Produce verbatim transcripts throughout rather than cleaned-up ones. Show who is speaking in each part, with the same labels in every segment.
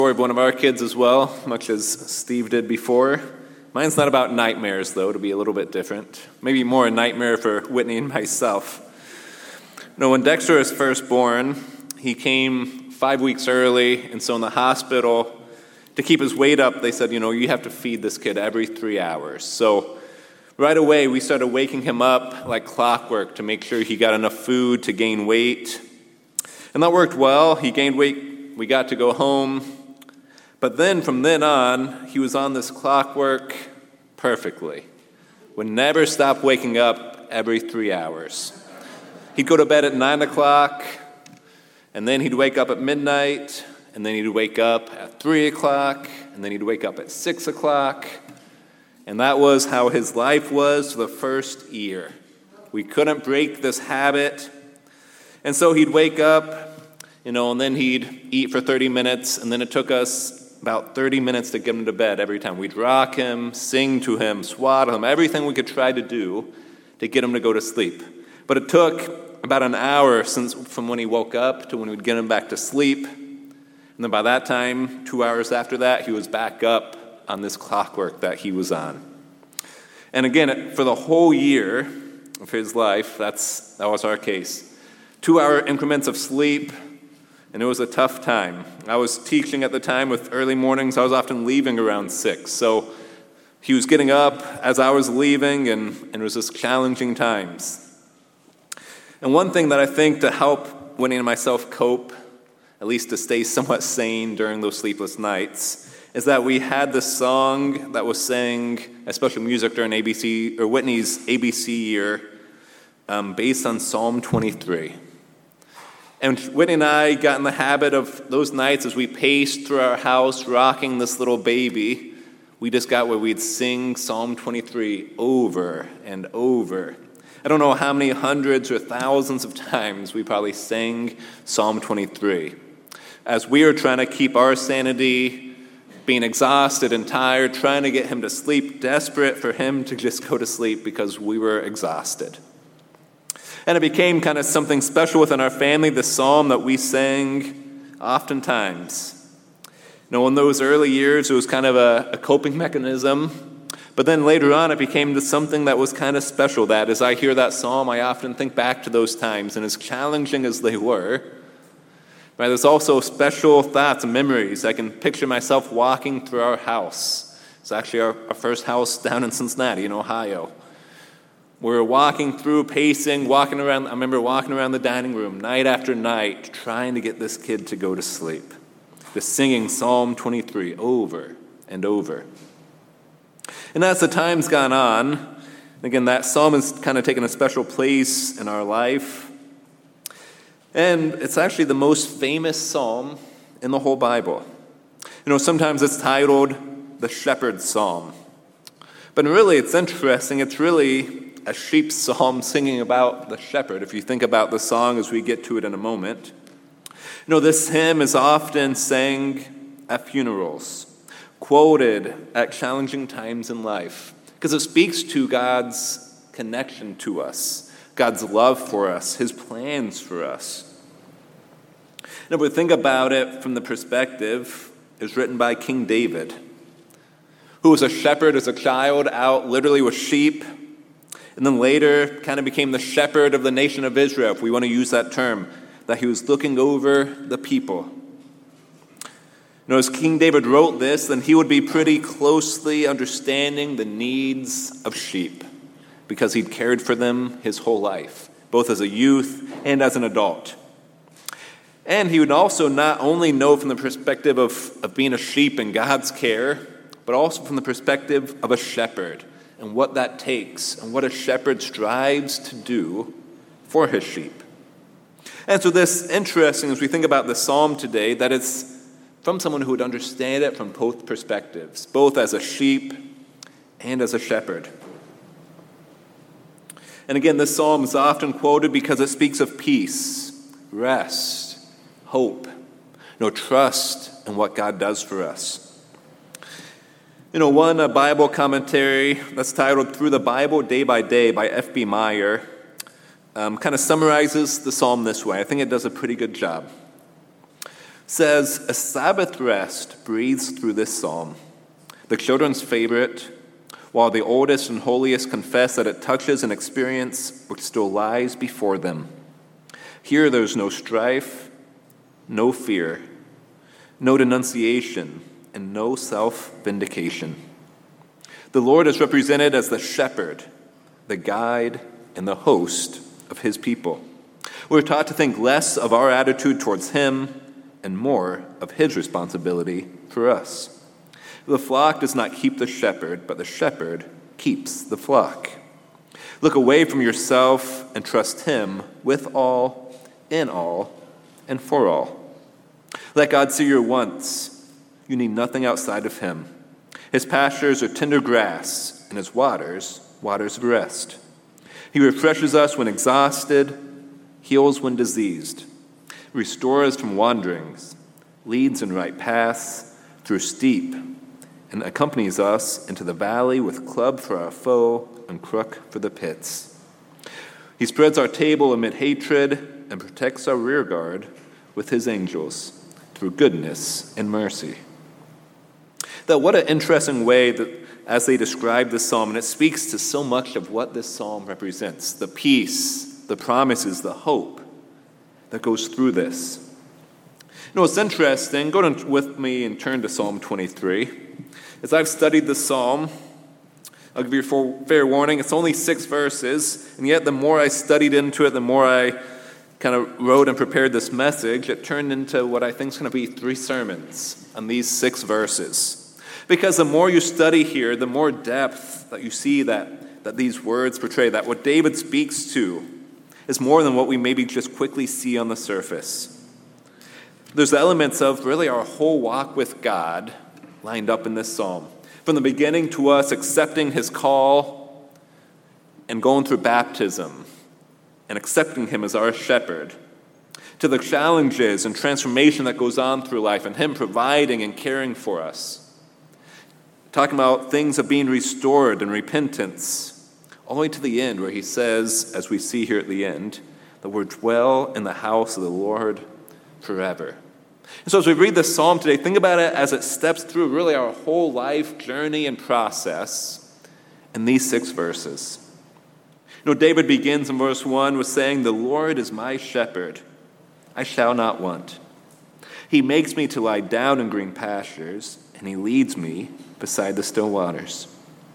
Speaker 1: Story of one of our kids as well, much as Steve did before. Mine's not about nightmares, though. It'll be a little bit different. Maybe more a nightmare for Whitney and myself. You know, when Dexter was first born, he came five weeks early, and so in the hospital, to keep his weight up, they said, you know, you have to feed this kid every three hours. So right away, we started waking him up like clockwork to make sure he got enough food to gain weight. And that worked well. He gained weight. We got to go home. But then, from then on, he was on this clockwork perfectly. Would never stop waking up every three hours. He'd go to bed at nine o'clock, and then he'd wake up at midnight, and then he'd wake up at three o'clock, and then he'd wake up at six o'clock. And that was how his life was for the first year. We couldn't break this habit. And so he'd wake up, you know, and then he'd eat for thirty minutes, and then it took us about thirty minutes to get him to bed every time. We'd rock him, sing to him, swaddle him, everything we could try to do to get him to go to sleep. But it took about an hour since from when he woke up to when we'd get him back to sleep. And then by that time, two hours after that, he was back up on this clockwork that he was on. And again, for the whole year of his life, that's that was our case. Two-hour increments of sleep, and it was a tough time. I was teaching at the time with early mornings. I was often leaving around six. So he was getting up as I was leaving, and, and it was just challenging times. And one thing that I think to help Winnie and myself cope, at least to stay somewhat sane during those sleepless nights, is that we had this song that was sang as special music during A B C, or Whitney's A B C year, um, based on Psalm twenty-three. And Whitney and I got in the habit of those nights as we paced through our house rocking this little baby, we just got where we'd sing Psalm twenty-three over and over. I don't know how many hundreds or thousands of times we probably sang Psalm twenty-three. As we were trying to keep our sanity, being exhausted and tired, trying to get him to sleep, desperate for him to just go to sleep because we were exhausted. And it became kind of something special within our family, the psalm that we sang oftentimes. You know, in those early years, it was kind of a, a coping mechanism. But then later on, it became something that was kind of special, that as I hear that psalm, I often think back to those times. And as challenging as they were, right, there's also special thoughts and memories. I can picture myself walking through our house. It's actually our, our first house down in Cincinnati, in Ohio. We were walking through, pacing, walking around. I remember walking around the dining room night after night, trying to get this kid to go to sleep. Just singing Psalm twenty-three over and over. And as the time's gone on, again, that psalm has kind of taken a special place in our life. And it's actually the most famous psalm in the whole Bible. You know, sometimes it's titled the Shepherd's Psalm. But really, it's interesting. It's really a sheep psalm singing about the shepherd, if you think about the song as we get to it in a moment. You know, this hymn is often sang at funerals, quoted at challenging times in life, because it speaks to God's connection to us, God's love for us, his plans for us. And if we think about it from the perspective, it's written by King David, who was a shepherd as a child, out literally with sheep, and then later kind of became the shepherd of the nation of Israel, if we want to use that term, that he was looking over the people. You know, as King David wrote this, then he would be pretty closely understanding the needs of sheep because he'd cared for them his whole life, both as a youth and as an adult. And he would also not only know from the perspective of, of being a sheep in God's care, but also from the perspective of a shepherd and what that takes and what a shepherd strives to do for his sheep. And so this is interesting as we think about the psalm today, that it's from someone who would understand it from both perspectives, both as a sheep and as a shepherd. And again, this psalm is often quoted because it speaks of peace, rest, hope, no trust in what God does for us. You know, one uh, Bible commentary that's titled Through the Bible Day by Day by F B Meyer um, kind of summarizes the psalm this way. I think it does a pretty good job. says a Sabbath rest breathes through this psalm. The children's favorite, while the oldest and holiest confess that it touches an experience which still lies before them. Here there's no strife, no fear, no denunciation, and no self-vindication. The Lord is represented as the shepherd, the guide, and the host of his people. We're taught to think less of our attitude towards him and more of his responsibility for us. The flock does not keep the shepherd, but the shepherd keeps the flock. Look away from yourself and trust him with all, in all, and for all. Let God see your wants. You need nothing outside of him. His pastures are tender grass, and his waters, waters of rest. He refreshes us when exhausted, heals when diseased, restores from wanderings, leads in right paths through steep, and accompanies us into the valley with club for our foe and crook for the pits. He spreads our table amid hatred and protects our rear guard with his angels through goodness and mercy. That what an interesting way that as they describe this psalm, and it speaks to so much of what this psalm represents, the peace, the promises, the hope that goes through this. You know, it's interesting. Go to, with me and turn to Psalm twenty-three. As I've studied this psalm, I'll give you a fair warning, it's only six verses, and yet the more I studied into it, the more I kind of wrote and prepared this message, it turned into what I think is going to be three sermons on these six verses. Because the more you study here, the more depth that you see that, that these words portray, that what David speaks to is more than what we maybe just quickly see on the surface. There's elements of really our whole walk with God lined up in this psalm. From the beginning to us accepting his call and going through baptism and accepting him as our shepherd, to the challenges and transformation that goes on through life and him providing and caring for us. Talking about things of being restored and repentance, all the way to the end where he says, as we see here at the end, that we're dwell in the house of the Lord forever. And so as we read this psalm today, think about it as it steps through really our whole life journey and process in these six verses. You know, David begins in verse one with saying, "The Lord is my shepherd, I shall not want. He makes me to lie down in green pastures, and he leads me beside the still waters.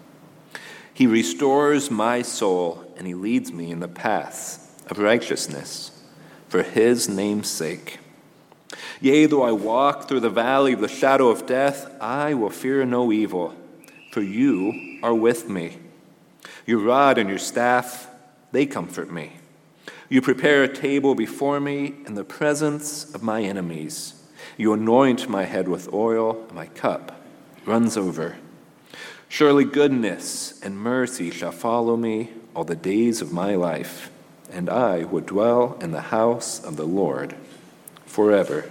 Speaker 1: He restores my soul, and he leads me in the paths of righteousness for his name's sake. Yea, though I walk through the valley of the shadow of death, I will fear no evil, for you are with me. Your rod and your staff, they comfort me. You prepare a table before me in the presence of my enemies. You anoint my head with oil, and my cup runs over. Surely goodness and mercy shall follow me all the days of my life, and I will dwell in the house of the Lord forever."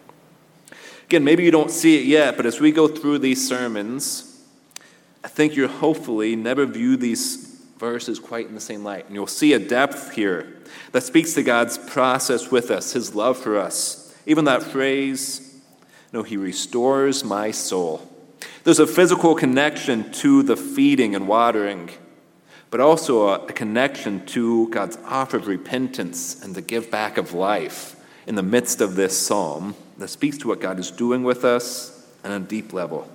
Speaker 1: Again, maybe you don't see it yet, but as we go through these sermons, I think you'll hopefully never view these verses quite in the same light. And you'll see a depth here that speaks to God's process with us, his love for us. Even that phrase, no, he restores my soul. There's a physical connection to the feeding and watering, but also a, a connection to God's offer of repentance and the give back of life in the midst of this psalm that speaks to what God is doing with us on a deep level.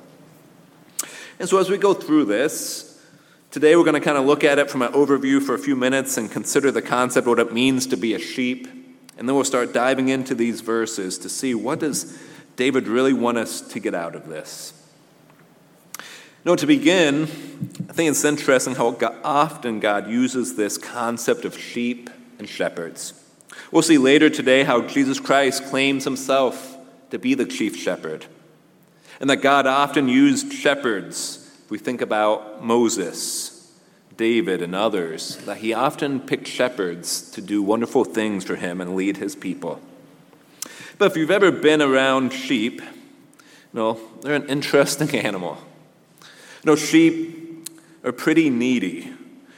Speaker 1: And so as we go through this, today we're going to kind of look at it from an overview for a few minutes and consider the concept, what it means to be a sheep. And then we'll start diving into these verses to see what does David really want us to get out of this. You know, to begin, I think it's interesting how God, often God uses this concept of sheep and shepherds. We'll see later today how Jesus Christ claims himself to be the chief shepherd, and that God often used shepherds. If we think about Moses, David, and others, that he often picked shepherds to do wonderful things for him and lead his people. But if you've ever been around sheep, you know, they're an interesting animal. You know, sheep are pretty needy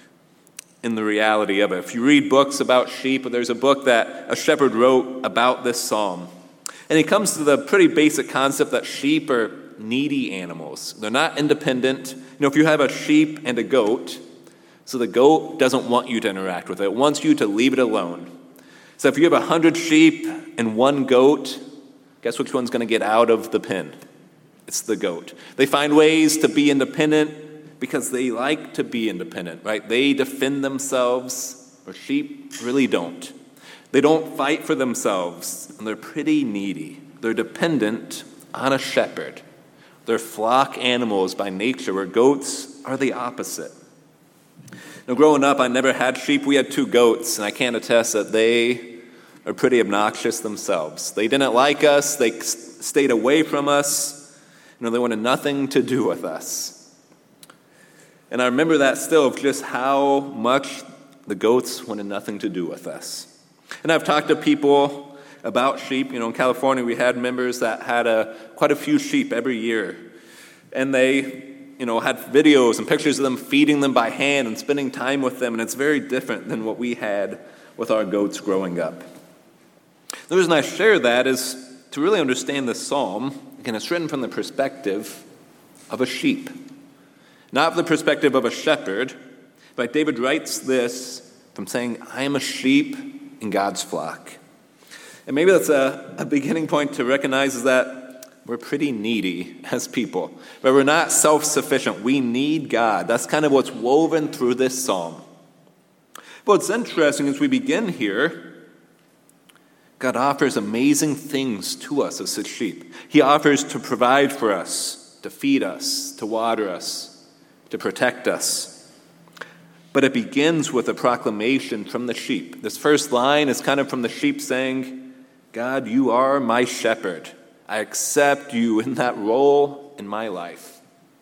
Speaker 1: in the reality of it. If you read books about sheep, there's a book that a shepherd wrote about this psalm. And he comes to the pretty basic concept that sheep are needy animals. They're not independent. You know, if you have a sheep and a goat, so the goat doesn't want you to interact with it. It wants you to leave it alone. So if you have a hundred sheep and one goat, guess which one's going to get out of the pen? It's the goat. They find ways to be independent because they like to be independent, right? They defend themselves, where sheep really don't. They don't fight for themselves, and they're pretty needy. They're dependent on a shepherd. They're flock animals by nature, where goats are the opposite. Now, growing up, I never had sheep. We had two goats, and I can attest that they are pretty obnoxious themselves. They didn't like us. They stayed away from us. You know, they wanted nothing to do with us. And I remember that still, of just how much the goats wanted nothing to do with us. And I've talked to people about sheep. You know, in California, we had members that had a, quite a few sheep every year. And they, you know, had videos and pictures of them feeding them by hand and spending time with them. And it's very different than what we had with our goats growing up. The reason I share that is to really understand this psalm. Again, it's written from the perspective of a sheep, not the perspective of a shepherd. But David writes this from saying, I am a sheep in God's flock. And maybe that's a, a beginning point to recognize is that we're pretty needy as people. But we're not self-sufficient. We need God. That's kind of what's woven through this psalm. But what's interesting as we begin here, God offers amazing things to us as his sheep. He offers to provide for us, to feed us, to water us, to protect us. But it begins with a proclamation from the sheep. This first line is kind of from the sheep saying, God, you are my shepherd. I accept you in that role in my life.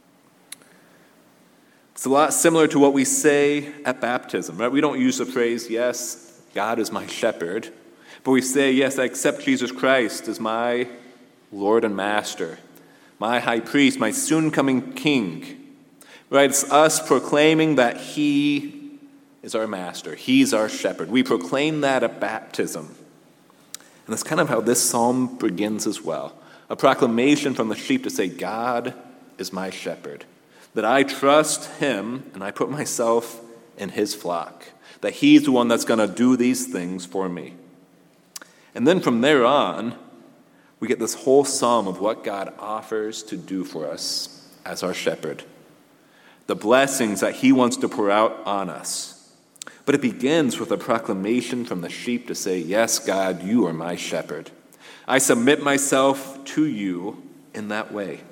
Speaker 1: It's a lot similar to what we say at baptism, right? We don't use the phrase, yes, God is my shepherd. But we say, yes, I accept Jesus Christ as my Lord and Master, my high priest, my soon-coming king. Right? It's us proclaiming that he is our master. He's our shepherd. We proclaim that at baptism. And that's kind of how this psalm begins as well. A proclamation from the sheep to say, God is my shepherd. That I trust him and I put myself in his flock. That he's the one that's going to do these things for me. And then from there on, we get this whole psalm of what God offers to do for us as our shepherd. The blessings that he wants to pour out on us. But it begins with a proclamation from the sheep to say, yes, God, you are my shepherd. I submit myself to you in that way.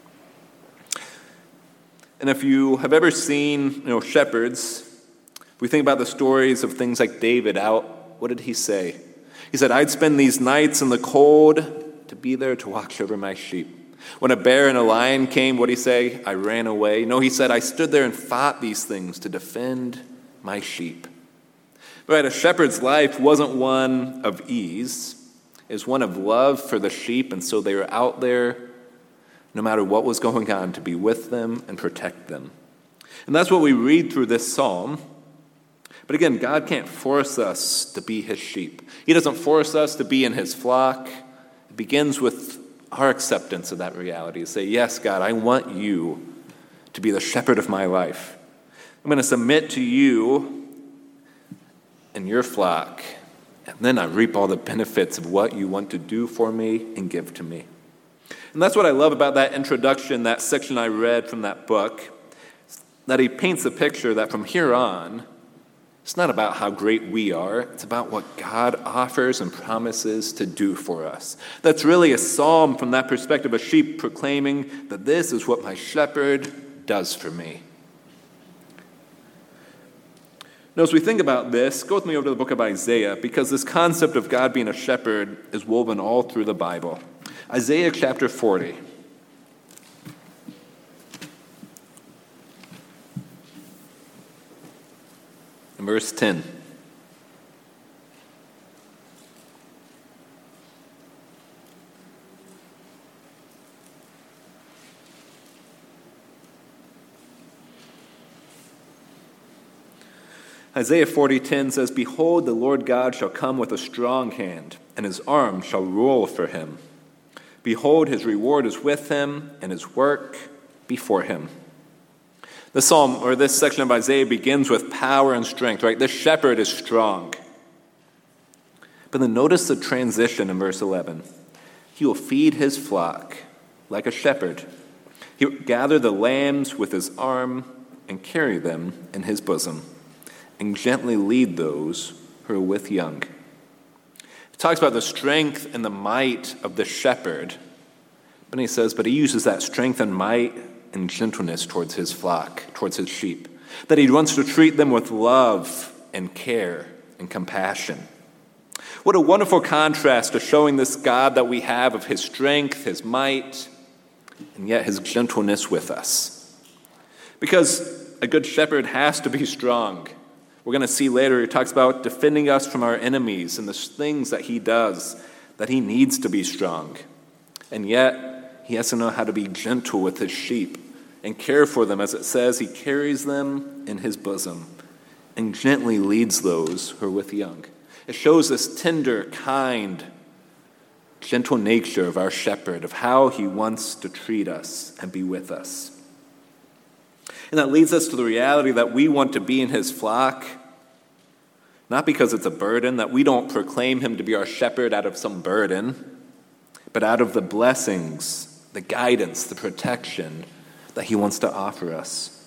Speaker 1: And if you have ever seen, you know, shepherds, we think about the stories of things like David out, what did he say? He said, I'd spend these nights in the cold to be there to watch over my sheep. When a bear and a lion came, what did he say? I ran away. No, he said, I stood there and fought these things to defend my sheep. Right, a shepherd's life wasn't one of ease. It was one of love for the sheep, and so they were out there, no matter what was going on, to be with them and protect them. And that's what we read through this psalm. But again, God can't force us to be his sheep. He doesn't force us to be in his flock. It begins with our acceptance of that reality. To say, yes, God, I want you to be the shepherd of my life. I'm going to submit to you and your flock. And then I reap all the benefits of what you want to do for me and give to me. And that's what I love about that introduction, that section I read from that book, that he paints a picture that from here on, it's not about how great we are. It's about what God offers and promises to do for us. That's really a psalm from that perspective, a sheep proclaiming that this is what my shepherd does for me. Now, as we think about this, go with me over to the book of Isaiah, because this concept of God being a shepherd is woven all through the Bible. Isaiah chapter forty. In verse ten. Isaiah forty ten says, Behold, the Lord God shall come with a strong hand, and his arm shall rule for him. Behold, his reward is with him, and his work before him. The psalm, or this section of Isaiah, begins with power and strength, right? This shepherd is strong. But then notice the transition in verse eleven. He will feed his flock like a shepherd. He will gather the lambs with his arm and carry them in his bosom, and gently lead those who are with young. It talks about the strength and the might of the shepherd, but he says, but he uses that strength and might and gentleness towards his flock, towards his sheep, that he wants to treat them with love and care and compassion. What a wonderful contrast to showing this God that we have of his strength, his might, and yet his gentleness with us. Because a good shepherd has to be strong. We're going to see later, he talks about defending us from our enemies and the things that he does, that he needs to be strong. And yet, he has to know how to be gentle with his sheep and care for them. As it says, he carries them in his bosom and gently leads those who are with young. It shows this tender, kind, gentle nature of our shepherd, of how he wants to treat us and be with us. And that leads us to the reality that we want to be in his flock, not because it's a burden, that we don't proclaim him to be our shepherd out of some burden, but out of the blessings, the guidance, the protection that he wants to offer us.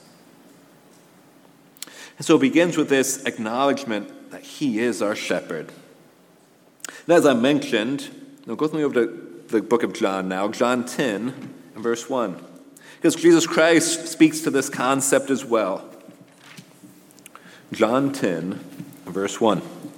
Speaker 1: And so it begins with this acknowledgement that he is our shepherd. And as I mentioned, now go with me over to the book of John now, John ten and verse one. Because Jesus Christ speaks to this concept as well. John ten and verse one.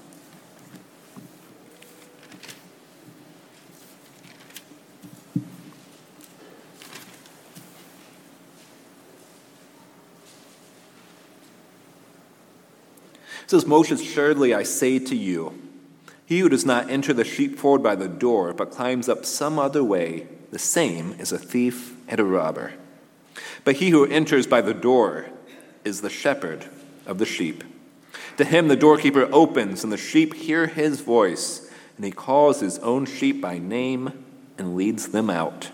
Speaker 1: It says, most assuredly I say to you, he who does not enter the sheepfold by the door, but climbs up some other way, the same is a thief and a robber. But he who enters by the door is the shepherd of the sheep. To him the doorkeeper opens, and the sheep hear his voice, and he calls his own sheep by name and leads them out.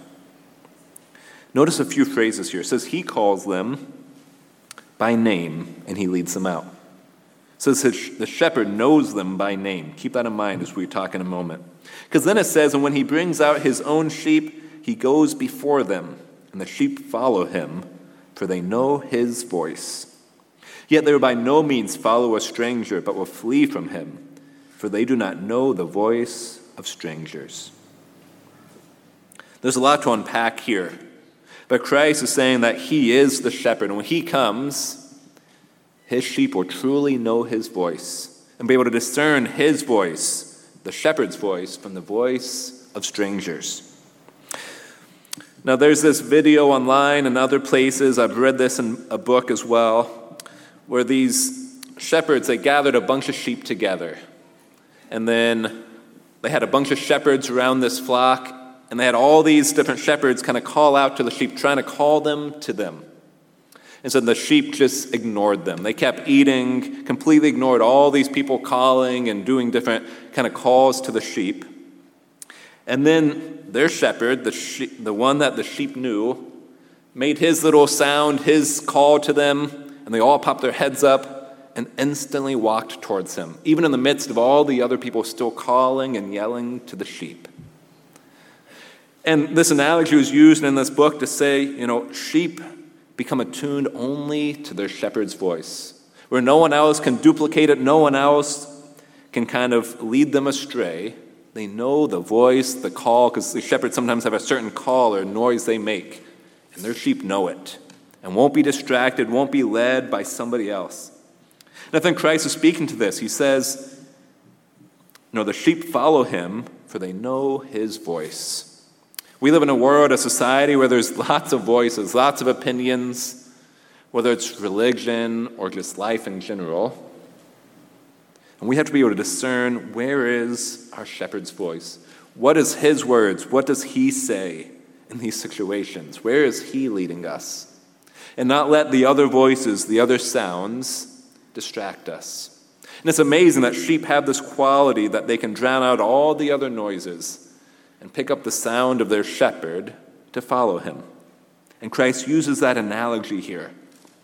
Speaker 1: Notice a few phrases here. It says he calls them by name, and he leads them out. It says the shepherd knows them by name. Keep that in mind as we talk in a moment. Because then it says, and when he brings out his own sheep, he goes before them, and the sheep follow him, for they know his voice. Yet they will by no means follow a stranger, but will flee from him, for they do not know the voice of strangers. There's a lot to unpack here. But Christ is saying that he is the shepherd, and when he comes, his sheep will truly know his voice and be able to discern his voice, the shepherd's voice, from the voice of strangers. Now, there's this video online and other places, I've read this in a book as well, where these shepherds, they gathered a bunch of sheep together. And then they had a bunch of shepherds around this flock, and they had all these different shepherds kind of call out to the sheep, trying to call them to them. And so the sheep just ignored them. They kept eating, completely ignored all these people calling and doing different kind of calls to the sheep. And then their shepherd, the sheep, the one that the sheep knew, made his little sound, his call to them, and they all popped their heads up and instantly walked towards him, even in the midst of all the other people still calling and yelling to the sheep. And this analogy was used in this book to say, you know, sheep become attuned only to their shepherd's voice, where no one else can duplicate it, no one else can kind of lead them astray. They know the voice, the call, because the shepherds sometimes have a certain call or noise they make, and their sheep know it and won't be distracted, won't be led by somebody else. And I think Christ is speaking to this. He says, you know, the sheep follow him, for they know his voice. We live in a world, a society where there's lots of voices, lots of opinions, whether it's religion or just life in general. And we have to be able to discern, where is our shepherd's voice? What is his words? What does he say in these situations? Where is he leading us? And not let the other voices, the other sounds, distract us. And it's amazing that sheep have this quality that they can drown out all the other noises and pick up the sound of their shepherd to follow him. And Christ uses that analogy here.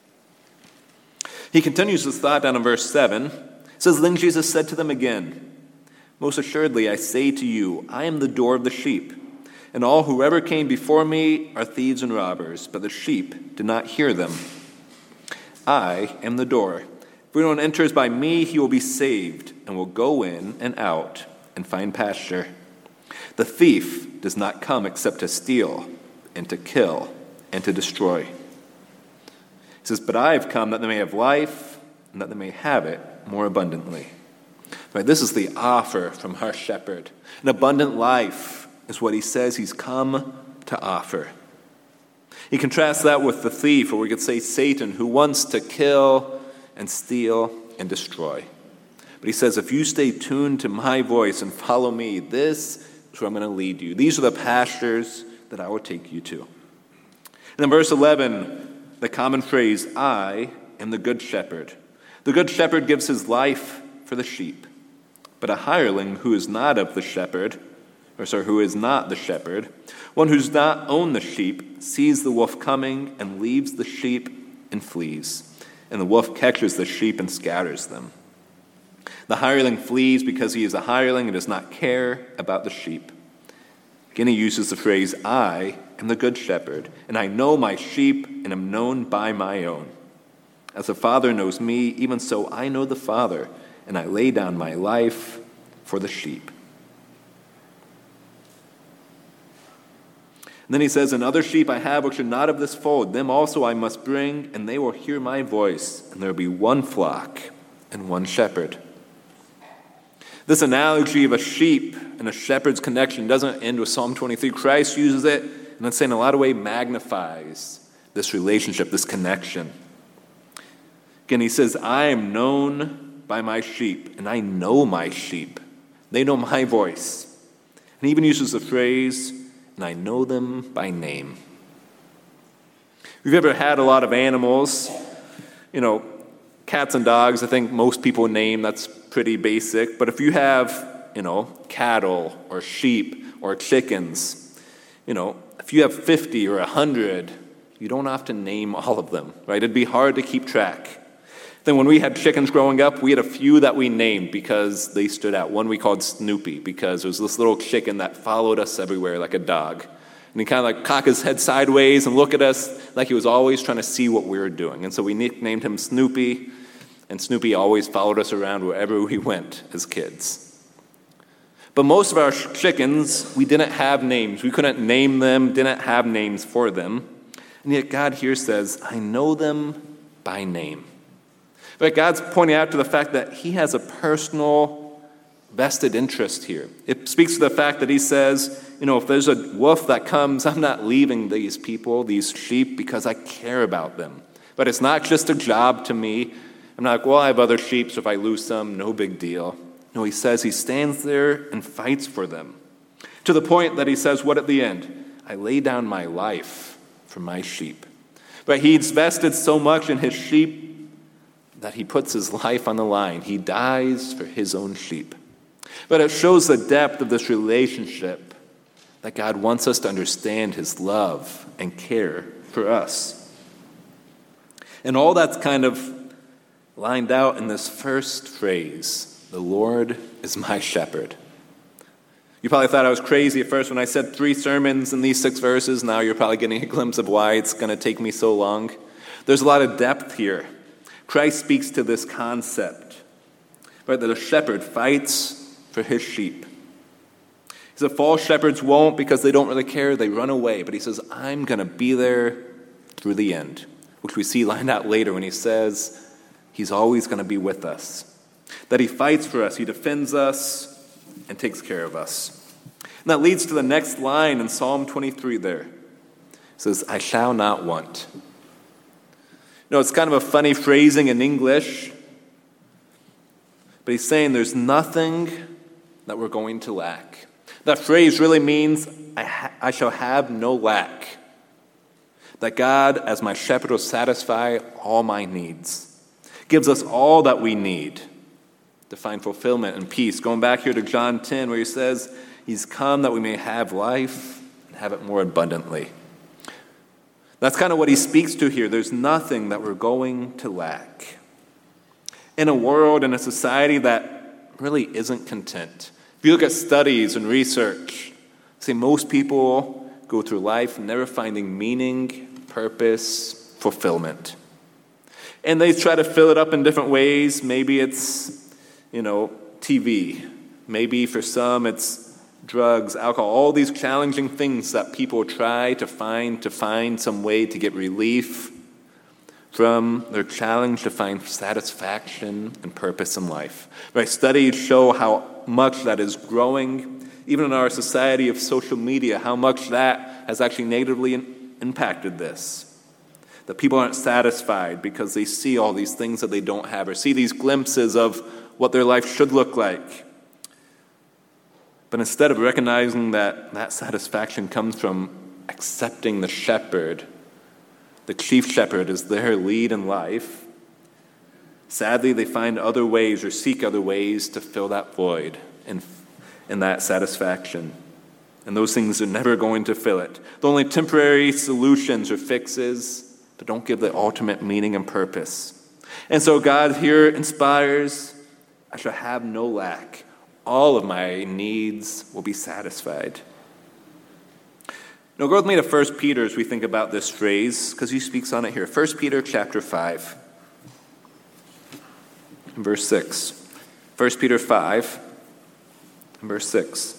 Speaker 1: He continues his thought down in verse seven. It says, "Then Jesus said to them again, 'Most assuredly I say to you, I am the door of the sheep. And all who ever came before me are thieves and robbers, but the sheep did not hear them. I am the door. If anyone enters by me, he will be saved, and will go in and out and find pasture. The thief does not come except to steal and to kill and to destroy.' He says, 'But I have come that they may have life, and that they may have it more abundantly.'" Right, this is the offer from our shepherd. An abundant life is what he says he's come to offer. He contrasts that with the thief, or we could say Satan, who wants to kill and steal and destroy. But he says, if you stay tuned to my voice and follow me, this is where I'm going to lead you. These are the pastures that I will take you to. And in verse eleven, the common phrase, "I am the good shepherd." The good shepherd gives his life for the sheep. But a hireling who is not of the shepherd, or sorry, who is not the shepherd, one who does not own the sheep, sees the wolf coming and leaves the sheep and flees. And the wolf catches the sheep and scatters them. The hireling flees because he is a hireling and does not care about the sheep. Again, he uses the phrase, "I am the good shepherd, and I know my sheep and am known by my own. As the Father knows me, even so I know the Father, and I lay down my life for the sheep." And then he says, "And other sheep I have which are not of this fold, them also I must bring, and they will hear my voice, and there will be one flock and one shepherd." This analogy of a sheep and a shepherd's connection doesn't end with Psalm twenty-three. Christ uses it, and I'd say in a lot of ways magnifies this relationship, this connection. Again, he says, "I am known by my sheep, and I know my sheep. They know my voice." And he even uses the phrase, "and I know them by name." If you've ever had a lot of animals, you know, cats and dogs, I think most people name, that's pretty basic. But if you have, you know, cattle or sheep or chickens, you know, if you have fifty or one hundred, you don't often name all of them, right? It'd be hard to keep track. Then when we had chickens growing up, we had a few that we named because they stood out. One we called Snoopy because it was this little chicken that followed us everywhere like a dog. And he kind of like cock his head sideways and look at us like he was always trying to see what we were doing. And so we nicknamed him Snoopy, and Snoopy always followed us around wherever we went as kids. But most of our chickens, we didn't have names. We couldn't name them, didn't have names for them. And yet God here says, "I know them by name." But God's pointing out to the fact that he has a personal vested interest here. It speaks to the fact that he says, you know, if there's a wolf that comes, I'm not leaving these people, these sheep, because I care about them. But it's not just a job to me. I'm not like, well, I have other sheep, so if I lose some, no big deal. No, he says he stands there and fights for them. To the point that he says, what at the end? "I lay down my life for my sheep." But he's vested so much in his sheep that he puts his life on the line. He dies for his own sheep. But it shows the depth of this relationship that God wants us to understand his love and care for us. And all that's kind of lined out in this first phrase, "The Lord is my shepherd." You probably thought I was crazy at first when I said three sermons in these six verses. Now you're probably getting a glimpse of why it's going to take me so long. There's a lot of depth here. Christ speaks to this concept, right, that a shepherd fights for his sheep. He said false shepherds won't because they don't really care. They run away. But he says, I'm going to be there through the end, which we see lined out later when he says he's always going to be with us, that he fights for us, he defends us, and takes care of us. And that leads to the next line in Psalm twenty-three there. It says, I shall not want. You know, it's kind of a funny phrasing in English, but he's saying there's nothing that we're going to lack. That phrase really means I, ha- I shall have no lack. That God, as my shepherd, will satisfy all my needs, gives us all that we need. to find fulfillment and peace. Going back here to John ten, where he says, he's come that we may have life and have it more abundantly. That's kind of what he speaks to here. There's nothing that we're going to lack. In a world, in a society that really isn't content. If you look at studies and research, say most people go through life never finding meaning, purpose, fulfillment. And they try to fill it up in different ways. Maybe it's, you know, T V. Maybe for some it's drugs, alcohol, all these challenging things that people try to find to find some way to get relief from their challenge to find satisfaction and purpose in life. Right? Studies show how much that is growing, even in our society of social media, how much that has actually negatively in- impacted this. That people aren't satisfied because they see all these things that they don't have or see these glimpses of what their life should look like. But instead of recognizing that that satisfaction comes from accepting the shepherd, the chief shepherd is their lead in life, sadly they find other ways or seek other ways to fill that void and, and that satisfaction. And those things are never going to fill it. The only temporary solutions or fixes but don't give the ultimate meaning and purpose. And so God here inspires, I shall have no lack. All of my needs will be satisfied. Now go with me to First Peter as we think about this phrase, because he speaks on it here. First Peter chapter five, verse six. First Peter five, verse six.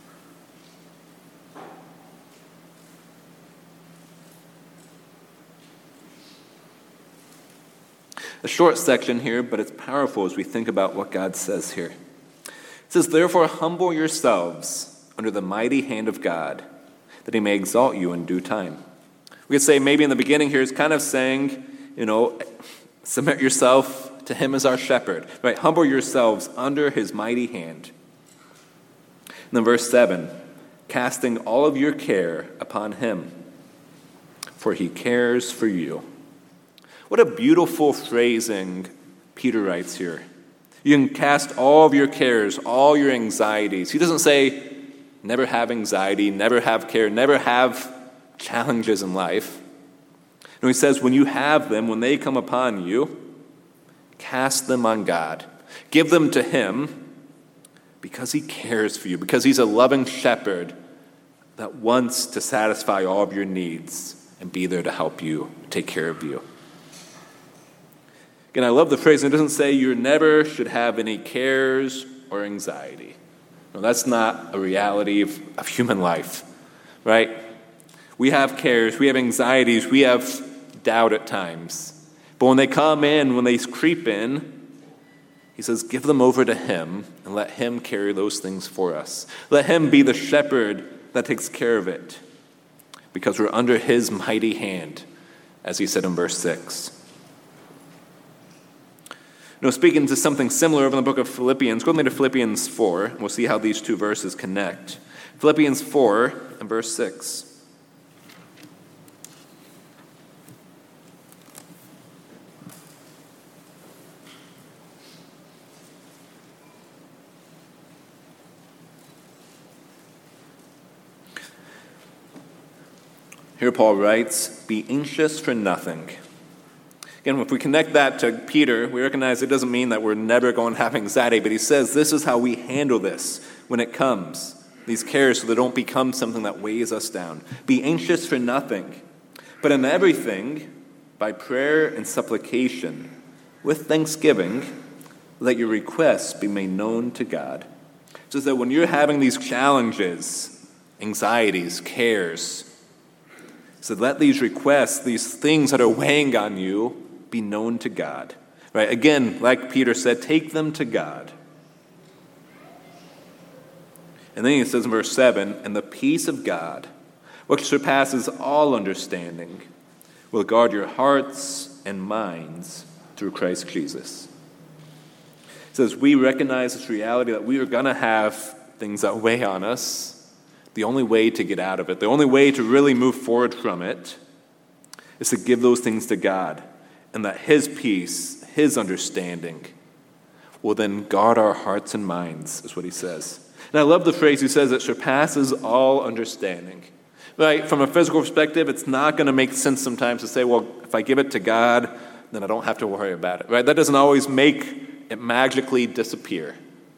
Speaker 1: A short section here, but it's powerful as we think about what God says here. It says, therefore humble yourselves under the mighty hand of God, that he may exalt you in due time. We could say maybe in the beginning here, it's kind of saying, you know, submit yourself to him as our shepherd. Right? Humble yourselves under his mighty hand. And then verse seven, casting all of your care upon him, for he cares for you. What a beautiful phrasing Peter writes here. You can cast all of your cares, all your anxieties. He doesn't say, never have anxiety, never have care, never have challenges in life. No, he says, when you have them, when they come upon you, cast them on God. Give them to him because he cares for you, because he's a loving shepherd that wants to satisfy all of your needs and be there to help you, take care of you. Again, I love the phrase. It doesn't say you never should have any cares or anxiety. No, that's not a reality of, of human life, right? We have cares, we have anxieties, we have doubt at times. But when they come in, when they creep in, he says, give them over to him and let him carry those things for us. Let him be the shepherd that takes care of it, because we're under his mighty hand, as he said in verse six. Now, speaking to something similar over in the book of Philippians, go with me to Philippians four, and we'll see how these two verses connect. Philippians four and verse six. Here Paul writes, be anxious for nothing. Again, if we connect that to Peter, we recognize it doesn't mean that we're never going to have anxiety, but he says this is how we handle this when it comes, these cares, so they don't become something that weighs us down. Be anxious for nothing, but in everything, by prayer and supplication, with thanksgiving, let your requests be made known to God. So that when you're having these challenges, anxieties, cares, so let these requests, these things that are weighing on you, be known to God. Right? Again, like Peter said, take them to God. And then he says in verse seven, and the peace of God, which surpasses all understanding, will guard your hearts and minds through Christ Jesus. He says we recognize this reality that we are going to have things that weigh on us. The only way to get out of it, the only way to really move forward from it, is to give those things to God, and that his peace, his understanding, will then guard our hearts and minds, is what he says. And I love the phrase he says, it surpasses all understanding. Right? From a physical perspective, it's not going to make sense sometimes to say, well, if I give it to God, then I don't have to worry about it. Right? That doesn't always make it magically disappear.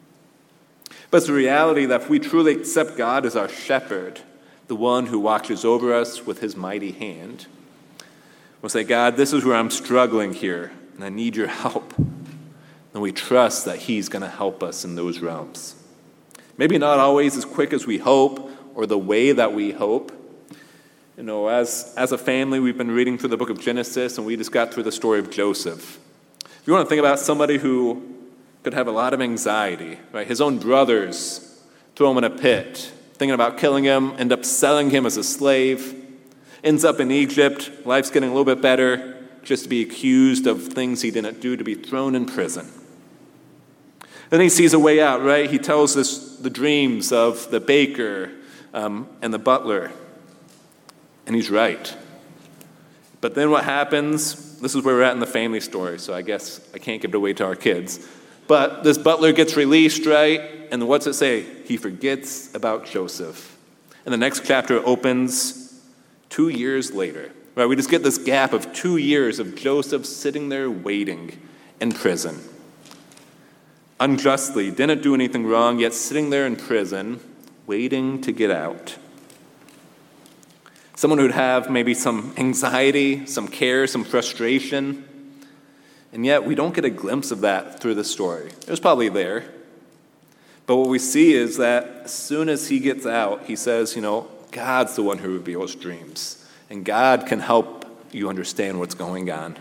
Speaker 1: But it's the reality that if we truly accept God as our shepherd, the one who watches over us with his mighty hand, we'll say, God, this is where I'm struggling here, and I need your help. And we trust that he's going to help us in those realms. Maybe not always as quick as we hope or the way that we hope. You know, as, as a family, we've been reading through the book of Genesis, and we just got through the story of Joseph. If you want to think about somebody who could have a lot of anxiety, right? His own brothers throw him in a pit, thinking about killing him, end up selling him as a slave, ends up in Egypt, life's getting a little bit better, just to be accused of things he didn't do, to be thrown in prison. Then he sees a way out, right? He tells us the dreams of the baker um, and the butler, and he's right. But then what happens, this is where we're at in the family story, so I guess I can't give it away to our kids. But this butler gets released, right? And what's it say? He forgets about Joseph. And the next chapter opens two years later. Right? We just get this gap of two years of Joseph sitting there waiting in prison. Unjustly, didn't do anything wrong, yet sitting there in prison, waiting to get out. Someone who'd have maybe some anxiety, some care, some frustration, and yet we don't get a glimpse of that through the story. It was probably there. But what we see is that as soon as he gets out, he says, you know, God's the one who reveals dreams. And God can help you understand what's going on.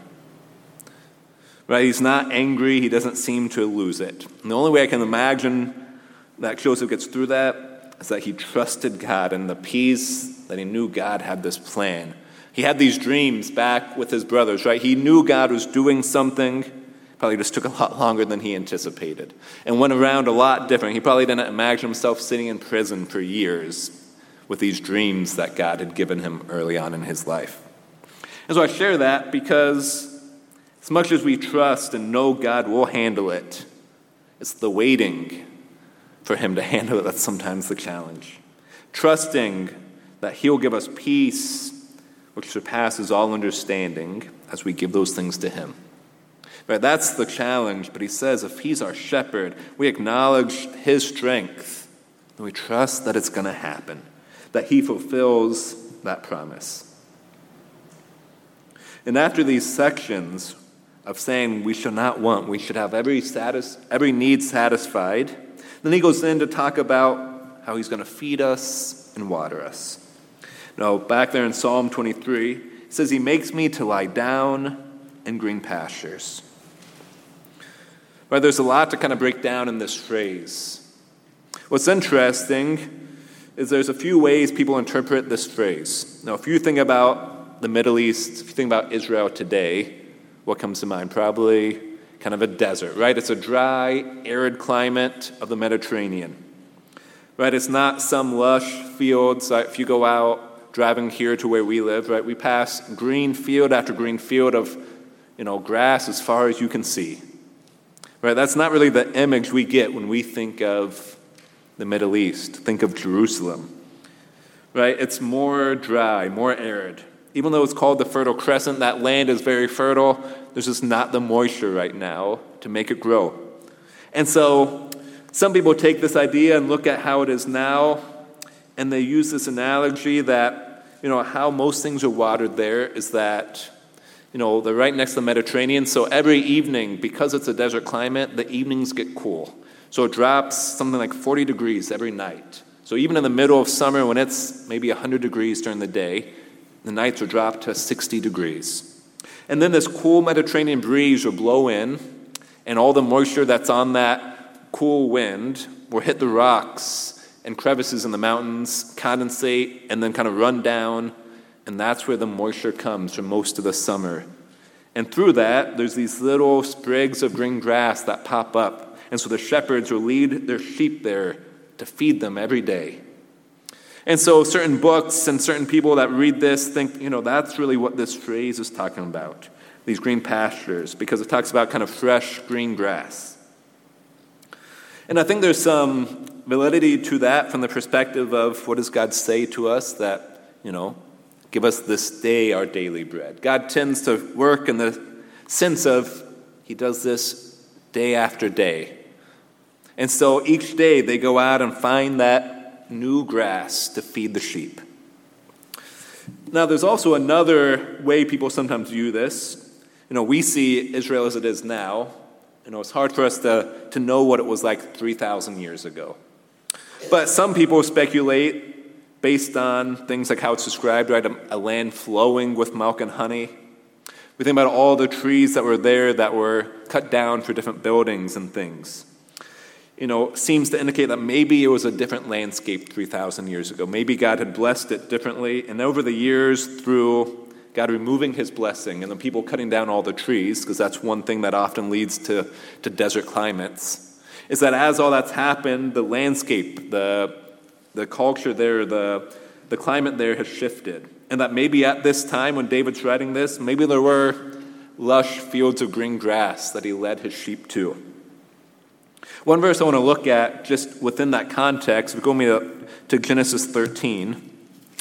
Speaker 1: Right? He's not angry. He doesn't seem to lose it. And the only way I can imagine that Joseph gets through that is that he trusted God and the peace that he knew God had this plan. He had these dreams back with his brothers, right? He knew God was doing something. Probably just took a lot longer than he anticipated and went around a lot different. He probably didn't imagine himself sitting in prison for years with these dreams that God had given him early on in his life. And so I share that because as much as we trust and know God will handle it, it's the waiting for him to handle it that's sometimes the challenge. Trusting that he'll give us peace, which surpasses all understanding, as we give those things to him. Right, that's the challenge, but he says if he's our shepherd, we acknowledge his strength, and we trust that it's going to happen, that he fulfills that promise. And after these sections of saying we shall not want, we should have every status, every need satisfied, then he goes in to talk about how he's going to feed us and water us. Now, back there in Psalm twenty-three, it says, he makes me to lie down in green pastures. Right, there's a lot to kind of break down in this phrase. What's interesting is there's a few ways people interpret this phrase. Now, if you think about the Middle East, if you think about Israel today, what comes to mind? Probably kind of a desert, right? It's a dry, arid climate of the Mediterranean. Right, it's not some lush fields. If you go out driving here to where we live, right, we pass green field after green field of, you know, grass as far as you can see. Right, that's not really the image we get when we think of the Middle East, think of Jerusalem. Right, it's more dry, more arid. Even though it's called the Fertile Crescent, that land is very fertile. There's just not the moisture right now to make it grow. And so some people take this idea and look at how it is now, and they use this analogy that, you know, how most things are watered there is that, you know, they're right next to the Mediterranean, so every evening, because it's a desert climate, the evenings get cool. So it drops something like forty degrees every night. So even in the middle of summer when it's maybe one hundred degrees during the day, the nights will drop to sixty degrees. And then this cool Mediterranean breeze will blow in, and all the moisture that's on that cool wind will hit the rocks and crevices in the mountains, condensate, and then kind of run down, and that's where the moisture comes for most of the summer. And through that, there's these little sprigs of green grass that pop up, and so the shepherds will lead their sheep there to feed them every day. And so certain books and certain people that read this think, you know, that's really what this phrase is talking about, these green pastures, because it talks about kind of fresh green grass. And I think there's some validity to that from the perspective of what does God say to us that, you know, give us this day our daily bread. God tends to work in the sense of he does this day after day. And so each day they go out and find that new grass to feed the sheep. Now there's also another way people sometimes view this. You know, we see Israel as it is now. You know, it's hard for us to, to know what it was like three thousand years ago. But some people speculate based on things like how it's described, right? A, a land flowing with milk and honey. We think about all the trees that were there that were cut down for different buildings and things. You know, seems to indicate that maybe it was a different landscape three thousand years ago. Maybe God had blessed it differently. And over the years, through God removing his blessing and the people cutting down all the trees, because that's one thing that often leads to, to desert climates, is that as all that's happened, the landscape, the the culture there, the, the climate there has shifted. And that maybe at this time when David's writing this, maybe there were lush fields of green grass that he led his sheep to. One verse I want to look at just within that context, we go to, to Genesis thirteen.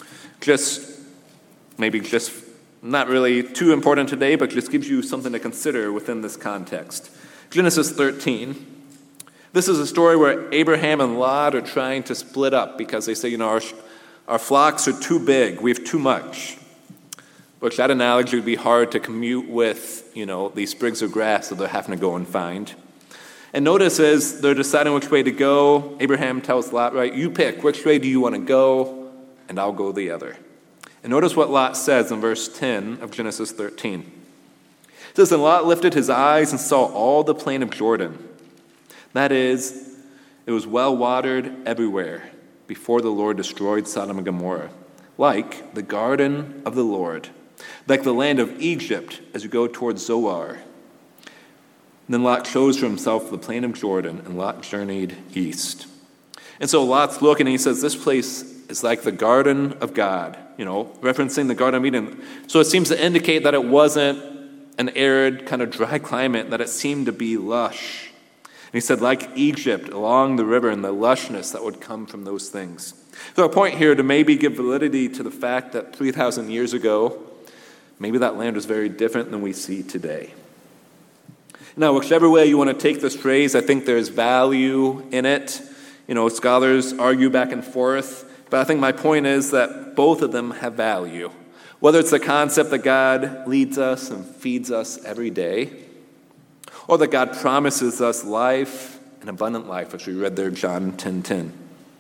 Speaker 1: Just, maybe just not really too important today, but just gives you something to consider within this context. Genesis thirteen. This is a story where Abraham and Lot are trying to split up because they say, you know, our, our flocks are too big, we have too much. Which that analogy would be hard to commute with, you know, these sprigs of grass that they're having to go and find. And notice as they're deciding which way to go, Abraham tells Lot, right, you pick, which way do you want to go, and I'll go the other. And notice what Lot says in verse ten of Genesis thirteen. It says, and Lot lifted his eyes and saw all the plain of Jordan. That is, it was well watered everywhere before the Lord destroyed Sodom and Gomorrah, like the garden of the Lord, like the land of Egypt as you go towards Zoar. And then Lot chose for himself the plain of Jordan, and Lot journeyed east. And so Lot's looking and he says, this place is like the garden of God, you know, referencing the Garden of Eden. So it seems to indicate that it wasn't an arid, kind of dry climate, that it seemed to be lush. And he said, like Egypt, along the river, and the lushness that would come from those things. So our point here to maybe give validity to the fact that three thousand years ago, maybe that land was very different than we see today. Now, whichever way you want to take this phrase, I think there's value in it. You know, scholars argue back and forth, but I think my point is that both of them have value. Whether it's the concept that God leads us and feeds us every day, or that God promises us life, an abundant life, which we read there, John ten ten.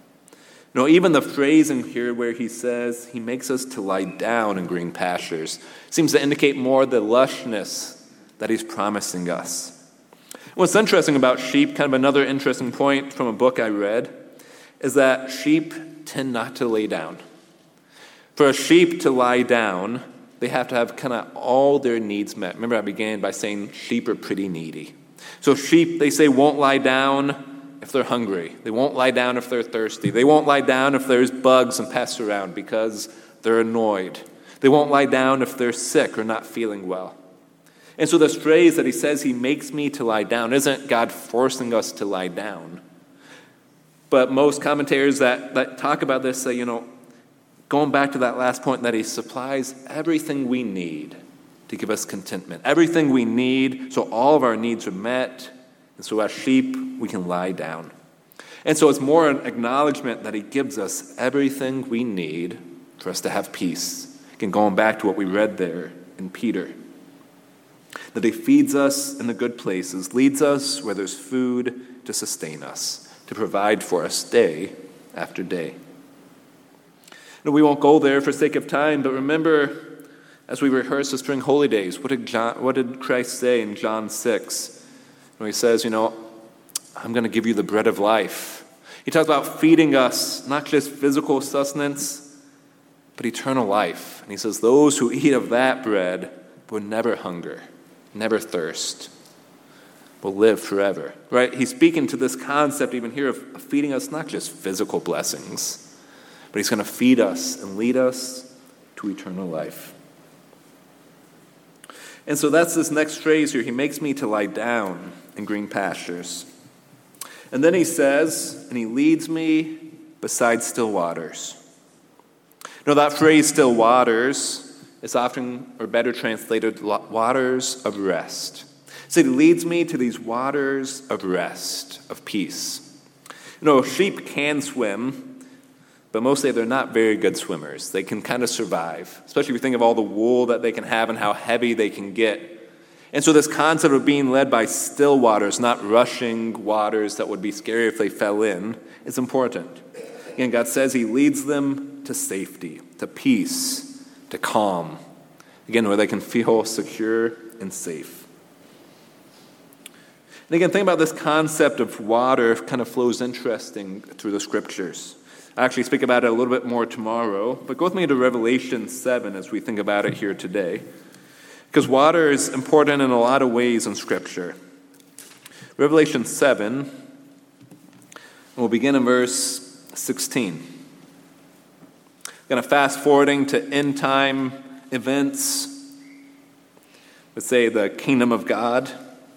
Speaker 1: You know, even the phrasing here where he says he makes us to lie down in green pastures seems to indicate more the lushness that he's promising us. What's interesting about sheep, kind of another interesting point from a book I read, is that sheep tend not to lay down. For a sheep to lie down, they have to have kind of all their needs met. Remember, I began by saying sheep are pretty needy. So sheep, they say, won't lie down if they're hungry. They won't lie down if they're thirsty. They won't lie down if there's bugs and pests around because they're annoyed. They won't lie down if they're sick or not feeling well. And so this phrase that he says he makes me to lie down isn't God forcing us to lie down. But most commentators that, that talk about this say, you know, going back to that last point, that he supplies everything we need to give us contentment. Everything we need, so all of our needs are met. And so as sheep, we can lie down. And so it's more an acknowledgement that he gives us everything we need for us to have peace. Again, going back to what we read there in Peter. That he feeds us in the good places, leads us where there's food to sustain us, to provide for us day after day. No, we won't go there for sake of time, but remember, as we rehearse the spring holy days, what did John, what did Christ say in John six? When he says, you know, I'm going to give you the bread of life. He talks about feeding us, not just physical sustenance, but eternal life. And he says, those who eat of that bread will never hunger, never thirst, will live forever. Right? He's speaking to this concept even here of feeding us not just physical blessings, but he's going to feed us and lead us to eternal life. And so that's this next phrase here. He makes me to lie down in green pastures. And then he says, and he leads me beside still waters. Now that phrase, still waters, is often or better translated waters of rest. So he leads me to these waters of rest, of peace. You know, sheep can swim, but mostly they're not very good swimmers. They can kind of survive, especially if you think of all the wool that they can have and how heavy they can get. And so this concept of being led by still waters, not rushing waters that would be scary if they fell in, is important. Again, God says he leads them to safety, to peace, to calm. Again, where they can feel secure and safe. And again, think about this concept of water kind of flows interesting through the scriptures. I'll actually speak about it a little bit more tomorrow, but go with me to Revelation seven as we think about it here today. Because water is important in a lot of ways in Scripture. Revelation seven, we'll begin in verse sixteen. Kind of fast forwarding to end time events, let's say the kingdom of God.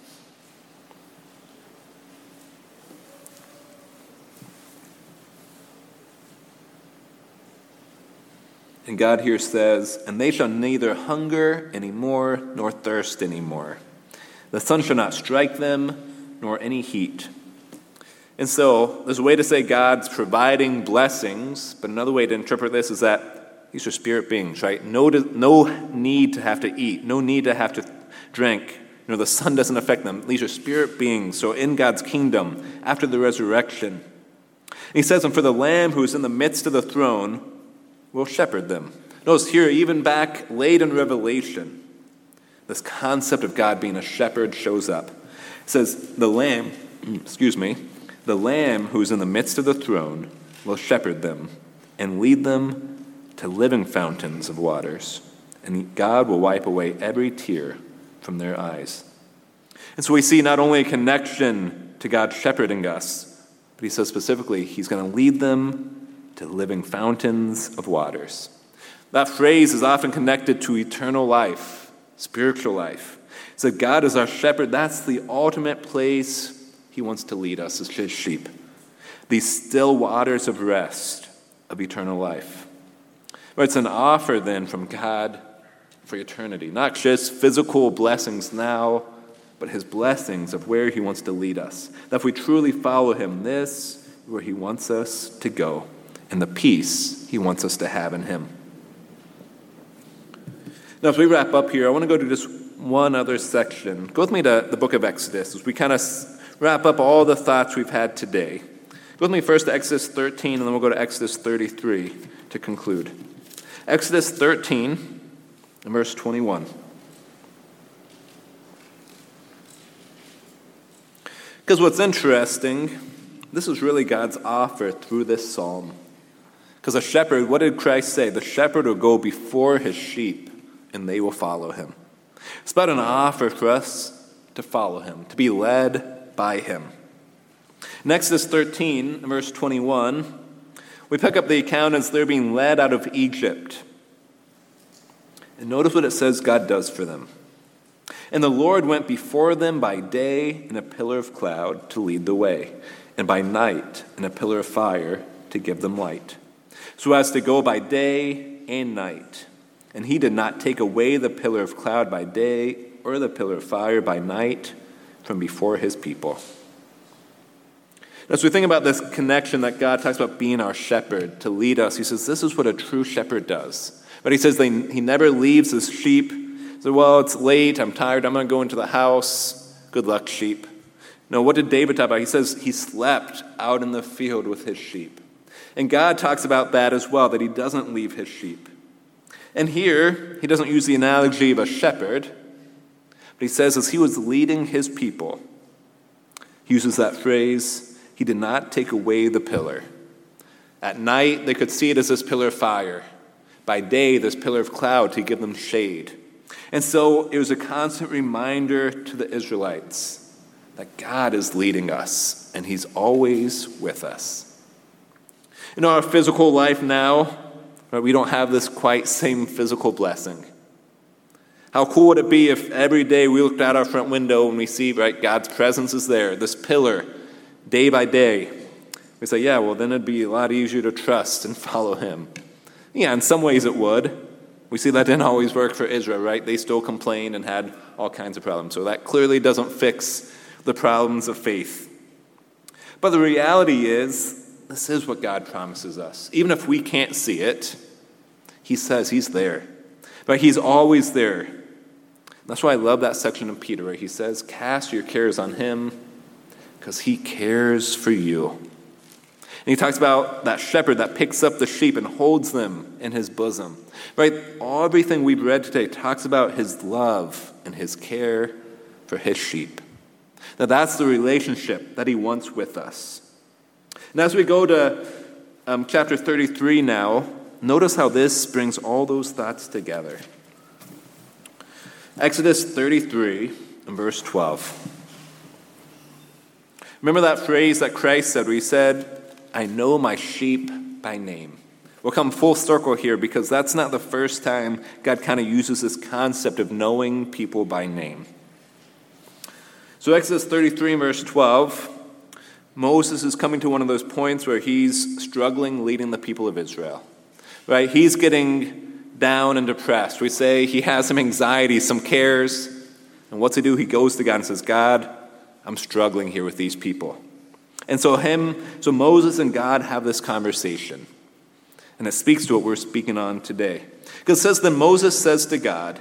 Speaker 1: And God here says, and they shall neither hunger anymore nor thirst anymore. The sun shall not strike them, nor any heat. And so there's a way to say God's providing blessings, but another way to interpret this is that these are spirit beings, right? No, no need to have to eat, no need to have to drink. You know, the sun doesn't affect them. These are spirit beings. So in God's kingdom, after the resurrection, and he says, and for the Lamb who is in the midst of the throne will shepherd them. Notice here, even back late in Revelation, this concept of God being a shepherd shows up. It says, the Lamb, excuse me, the Lamb who is in the midst of the throne will shepherd them and lead them to living fountains of waters. And God will wipe away every tear from their eyes. And so we see not only a connection to God shepherding us, but he says specifically he's going to lead them to living fountains of waters. That phrase is often connected to eternal life, spiritual life. So God is our shepherd. That's the ultimate place he wants to lead us as his sheep. These still waters of rest, of eternal life. But it's an offer then from God for eternity. Not just physical blessings now, but his blessings of where he wants to lead us. That if we truly follow him, this is where he wants us to go. And the peace he wants us to have in him. Now, as we wrap up here, I want to go to just one other section. Go with me to the book of Exodus as we kind of wrap up all the thoughts we've had today. Go with me first to Exodus thirteen, and then we'll go to Exodus thirty-three to conclude. Exodus thirteen, and verse twenty-one. Because what's interesting, this is really God's offer through this psalm. Because a shepherd, what did Christ say? The shepherd will go before his sheep, and they will follow him. It's about an offer for us to follow him, to be led by him. In Exodus thirteen, verse twenty-one, we pick up the account as they're being led out of Egypt. And notice what it says God does for them. And the Lord went before them by day in a pillar of cloud to lead the way, and by night in a pillar of fire to give them light, so as to go by day and night. And he did not take away the pillar of cloud by day or the pillar of fire by night from before his people. As we think about this connection that God talks about being our shepherd to lead us, he says this is what a true shepherd does. But he says they, he never leaves his sheep. So, well, it's late, I'm tired, I'm going to go into the house. Good luck, sheep. No, what did David talk about? He says he slept out in the field with his sheep. And God talks about that as well, that he doesn't leave his sheep. And here, he doesn't use the analogy of a shepherd, but he says as he was leading his people, he uses that phrase, he did not take away the pillar. At night, they could see it as this pillar of fire. By day, this pillar of cloud to give them shade. And so it was a constant reminder to the Israelites that God is leading us, and he's always with us. In our physical life now, right, we don't have this quite same physical blessing. How cool would it be if every day we looked out our front window and we see, right, God's presence is there, this pillar day by day, we say, yeah, well, then it'd be a lot easier to trust and follow him. Yeah, in some ways it would. We see that didn't always work for Israel, right? They still complained and had all kinds of problems. So that clearly doesn't fix the problems of faith. But the reality is, this is what God promises us. Even if we can't see it, he says he's there. But he's always there. That's why I love that section of Peter where he says, cast your cares on him because he cares for you. And he talks about that shepherd that picks up the sheep and holds them in his bosom. Right? Everything we've read today talks about his love and his care for his sheep. Now that's the relationship that he wants with us. And as we go to um, chapter thirty-three now, notice how this brings all those thoughts together. Exodus thirty-three and verse twelve. Remember that phrase that Christ said where he said, I know my sheep by name. We'll come full circle here because that's not the first time God kind of uses this concept of knowing people by name. So Exodus thirty-three and verse twelve, Moses is coming to one of those points where he's struggling leading the people of Israel. Right? He's getting down and depressed. We say he has some anxiety, some cares. And what's he do? He goes to God and says, God, I'm struggling here with these people. And so him, so Moses and God have this conversation. And it speaks to what we're speaking on today. Because it says that Moses says to God,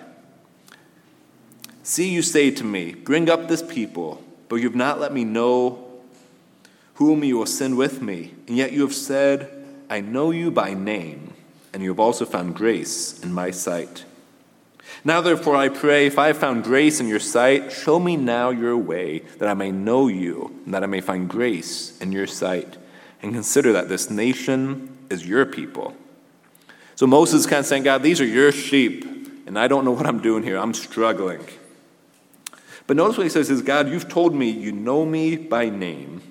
Speaker 1: see, you say to me, bring up this people, but you have not let me know whom you will send with me. And yet you have said, I know you by name, and you have also found grace in my sight. Now therefore I pray, if I have found grace in your sight, show me now your way, that I may know you, and that I may find grace in your sight. And consider that this nation is your people. So Moses is kind of saying, God, these are your sheep, and I don't know what I'm doing here. I'm struggling. But notice what he says is, God, you've told me you know me by name,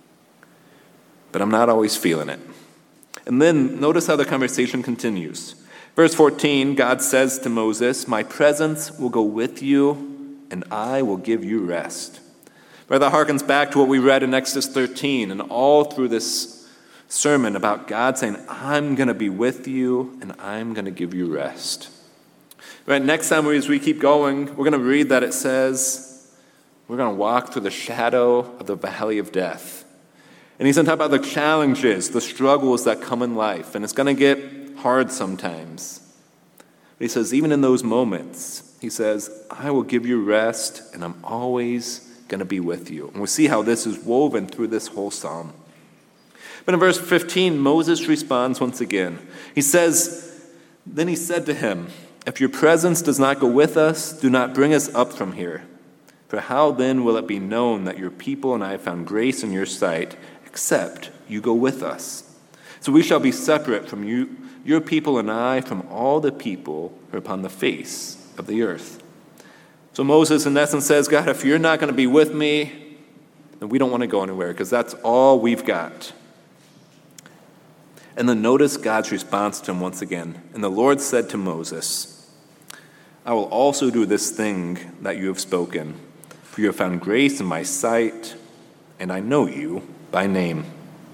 Speaker 1: but I'm not always feeling it. And then notice how the conversation continues. Verse fourteen, God says to Moses, my presence will go with you, and I will give you rest. Right, that harkens back to what we read in Exodus thirteen, and all through this sermon about God saying, I'm going to be with you, and I'm going to give you rest. Right, next time as we keep going, we're going to read that it says, we're going to walk through the shadow of the valley of death. And he's going to talk about the challenges, the struggles that come in life, and it's going to get hard sometimes. But he says, even in those moments, he says, I will give you rest, and I'm always going to be with you. And we'll see how this is woven through this whole psalm. But in verse fifteen, Moses responds once again. He says, then he said to him, if your presence does not go with us, do not bring us up from here. For how then will it be known that your people and I have found grace in your sight, except you go with us? So we shall be separate from you, your people and I, from all the people who are upon the face of the earth. So Moses, in essence, says, God, if you're not going to be with me, then we don't want to go anywhere, because that's all we've got. And then notice God's response to him once again. And the Lord said to Moses, I will also do this thing that you have spoken, for you have found grace in my sight, and I know you by name.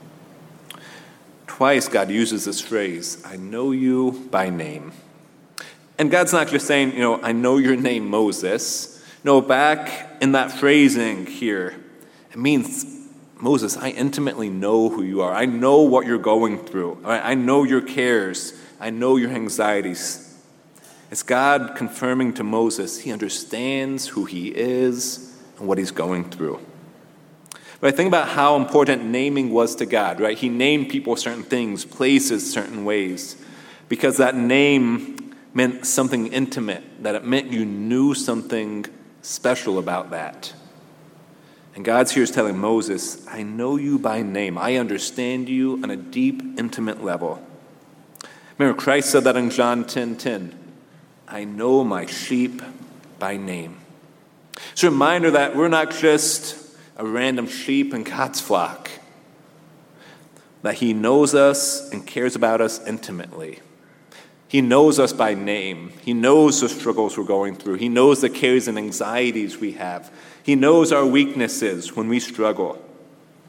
Speaker 1: Twice God uses this phrase, I know you by name. And God's not just saying, you know, I know your name, Moses. No, back in that phrasing here, it means, Moses, I intimately know who you are. I know what you're going through. I know your cares. I know your anxieties. It's God confirming to Moses he understands who he is and what he's going through. But I think about how important naming was to God, right? He named people certain things, places certain ways, because that name meant something intimate, that it meant you knew something special about that. And God's here is telling Moses, I know you by name. I understand you on a deep, intimate level. Remember, Christ said that in John ten ten. I know my sheep by name. It's a reminder that we're not just a random sheep in God's flock, that he knows us and cares about us intimately. He knows us by name. He knows the struggles we're going through. He knows the cares and anxieties we have. He knows our weaknesses when we struggle.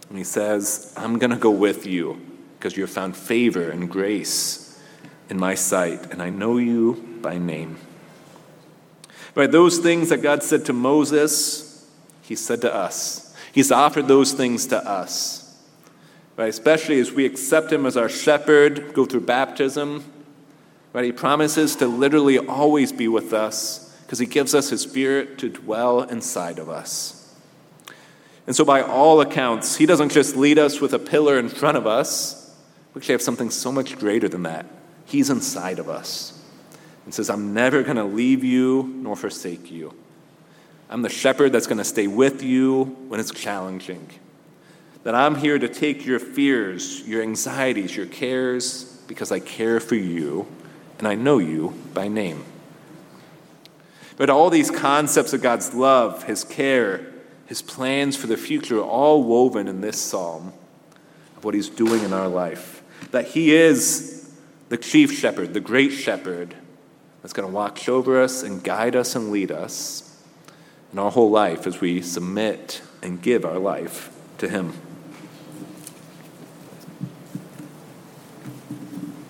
Speaker 1: And he says, I'm going to go with you because you have found favor and grace in my sight, and I know you by name. Right, those things that God said to Moses, he said to us. He's offered those things to us. Right, especially as we accept him as our shepherd, go through baptism. Right, he promises to literally always be with us because he gives us his Spirit to dwell inside of us. And so by all accounts, he doesn't just lead us with a pillar in front of us. We actually have something so much greater than that. He's inside of us and says, I'm never going to leave you nor forsake you. I'm the shepherd that's going to stay with you when it's challenging. That I'm here to take your fears, your anxieties, your cares, because I care for you and I know you by name. But all these concepts of God's love, his care, his plans for the future are all woven in this psalm of what he's doing in our life. That he is the chief shepherd, the great shepherd that's going to watch over us and guide us and lead us in our whole life as we submit and give our life to him.